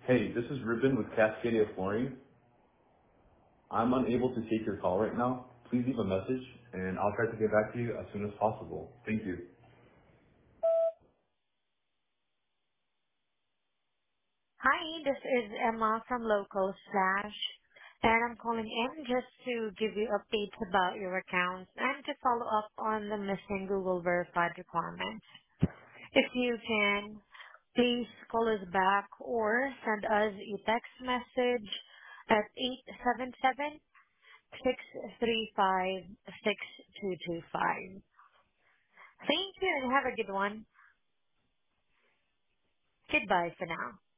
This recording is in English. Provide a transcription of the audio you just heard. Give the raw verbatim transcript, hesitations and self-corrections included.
Hey, this is Ruben with Cascadia Flooring. I'm unable to take your call right now. Please leave a message, and I'll try to get back to you as soon as possible. Thank you. Hi, this is Emma from Local Slash, and I'm calling in just to give you updates about your accounts and to follow up on the missing Google verified requirements. If you can, please call us back or send us a text message at eight seven seven, six three five, six two two five. Thank you and have a good one. Goodbye for now.